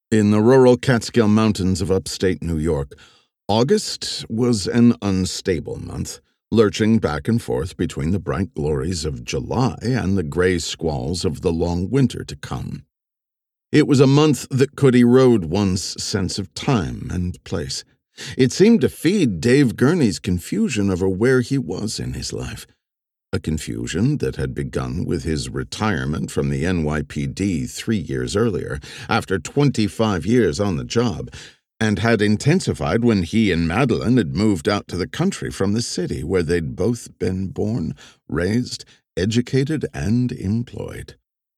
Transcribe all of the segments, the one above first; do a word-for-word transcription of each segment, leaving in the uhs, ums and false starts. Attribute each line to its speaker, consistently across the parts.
Speaker 1: In the rural Catskill Mountains of upstate New York, August was an unstable month, lurching back and forth between the bright glories of July and the gray squalls of the long winter to come. It was a month that could erode one's sense of time and place. It seemed to feed Dave Gurney's confusion over where he was in his life. A confusion that had begun with his retirement from the N Y P D three years earlier, after twenty-five years on the job, and had intensified when he and Madeline had moved out to the country from the city where they'd both been born, raised, educated, and employed.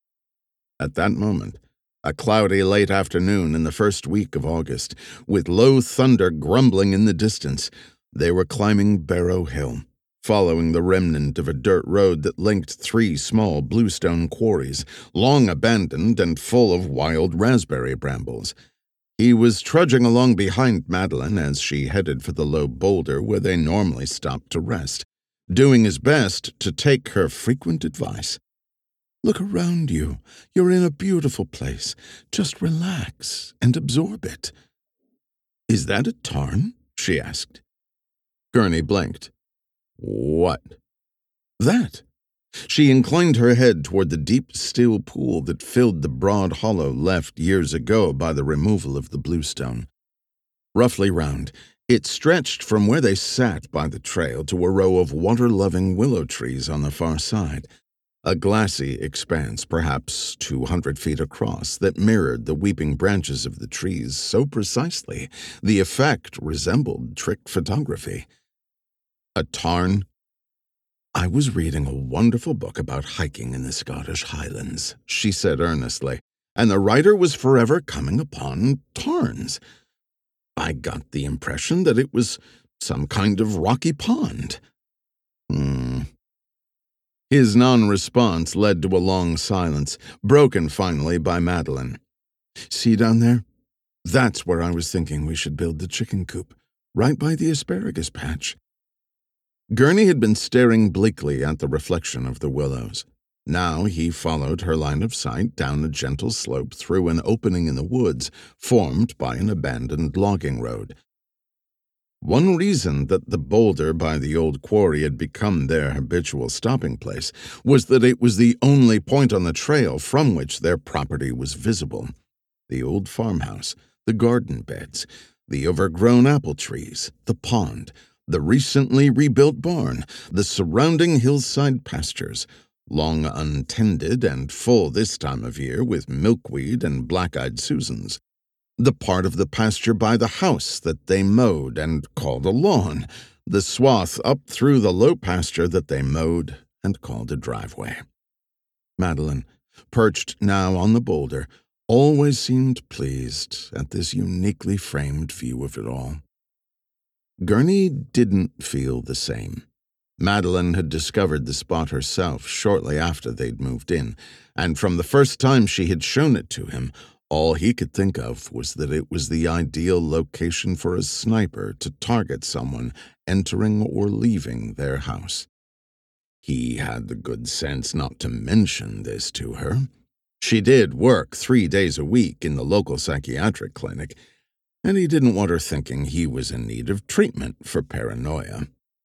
Speaker 1: At that moment, a cloudy late afternoon in the first week of August, with low thunder grumbling in the distance, they were climbing Barrow Hill, following the remnant of a dirt road that linked three small bluestone quarries, long abandoned and full of wild raspberry brambles. He was trudging along behind Madeline as she headed for the low boulder where they normally stopped to rest, doing his best to take her frequent advice. "Look around you. You're in a beautiful place. Just relax and absorb it." "Is that a tarn?" she asked. Gurney blinked. "What?" "That." She inclined her head toward the deep, still pool that filled the broad hollow left years ago by the removal of the bluestone. Roughly round, it stretched from where they sat by the trail to a row of water-loving willow trees on the far side, a glassy expanse perhaps two hundred feet across that mirrored the weeping branches of the trees so precisely the effect resembled trick photography. "A tarn?" "I was reading a wonderful book about hiking in the Scottish Highlands," she said earnestly, "and the writer was forever coming upon tarns. I got the impression that it was some kind of rocky pond." Hmm. His non-response led to a long silence, broken finally by Madeline. "See down there? That's where I was thinking we should build the chicken coop, right by the asparagus patch." Gurney had been staring bleakly at the reflection of the willows. Now he followed her line of sight down a gentle slope through an opening in the woods formed by an abandoned logging road. One reason that the boulder by the old quarry had become their habitual stopping place was that it was the only point on the trail from which their property was visible. The old farmhouse, the garden beds, the overgrown apple trees, the pond, the recently rebuilt barn, the surrounding hillside pastures, long untended and full this time of year with milkweed and black-eyed Susans, the part of the pasture by the house that they mowed and called a lawn, the swath up through the low pasture that they mowed and called a driveway. Madeline, perched now on the boulder, always seemed pleased at this uniquely framed view of it all. Gurney didn't feel the same. Madeline had discovered the spot herself shortly after they'd moved in, and from the first time she had shown it to him, all he could think of was that it was the ideal location for a sniper to target someone entering or leaving their house. He had the good sense not to mention this to her. She did work three days a week in the local psychiatric clinic, and he didn't want her thinking he was in need of treatment for paranoia.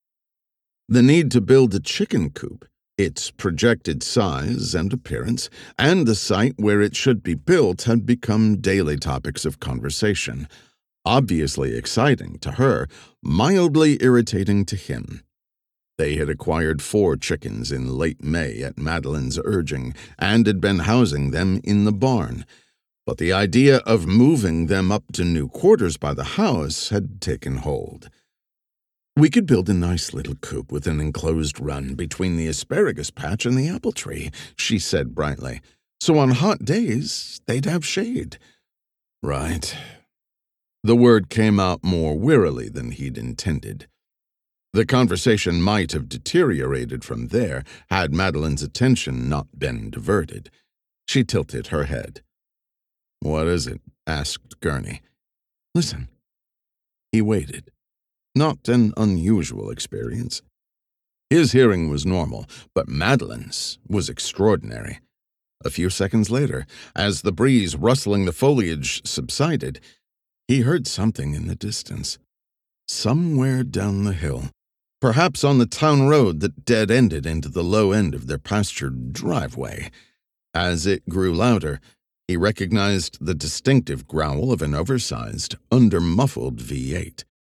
Speaker 1: The need to build a chicken coop, its projected size and appearance, and the site where it should be built had become daily topics of conversation, obviously exciting to her, mildly irritating to him. They had acquired four chickens in late May at Madeline's urging and had been housing them in the barn, but the idea of moving them up to new quarters by the house had taken hold. "We could build a nice little coop with an enclosed run between the asparagus patch and the apple tree," she said brightly. "So on hot days, they'd have shade." "Right." The word came out more wearily than he'd intended. The conversation might have deteriorated from there had Madeline's attention not been diverted. She tilted her head. "What is it?" asked Gurney. "Listen." He waited. Not an unusual experience. His hearing was normal, but Madeline's was extraordinary. A few seconds later, as the breeze rustling the foliage subsided, he heard something in the distance. Somewhere down the hill, perhaps on the town road that dead-ended into the low end of their pastured driveway. As it grew louder, he recognized the distinctive growl of an oversized, under-muffled V eight.